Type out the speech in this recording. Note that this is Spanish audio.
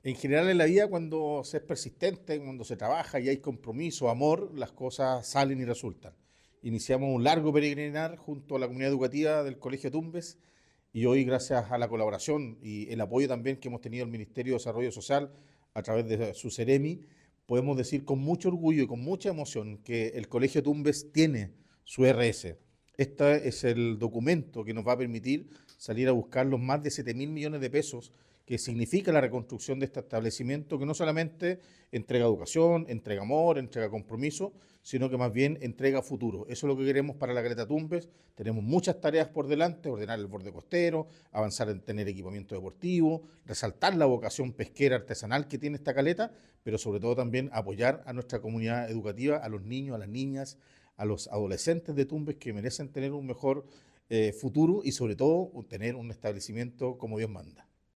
En general en la vida, cuando se es persistente, cuando se trabaja y hay compromiso, amor, las cosas salen y resultan. Iniciamos un largo peregrinar junto a la comunidad educativa del Colegio Tumbes y hoy, gracias a la colaboración y el apoyo también que hemos tenido el Ministerio de Desarrollo Social a través de su Ceremi, podemos decir con mucho orgullo y con mucha emoción que el Colegio Tumbes tiene su RS. Este es el documento que nos va a permitir salir a buscar los más de 7.000 millones de pesos que significa la reconstrucción de este establecimiento que no solamente entrega educación, entrega amor, entrega compromiso, sino que más bien entrega futuro. Eso es lo que queremos para la Caleta Tumbes. Tenemos muchas tareas por delante: ordenar el borde costero, avanzar en tener equipamiento deportivo, resaltar la vocación pesquera artesanal que tiene esta caleta, pero sobre todo también apoyar a nuestra comunidad educativa, a los niños, a las niñas, a los adolescentes de Tumbes que merecen tener un mejor futuro y sobre todo tener un establecimiento como Dios manda.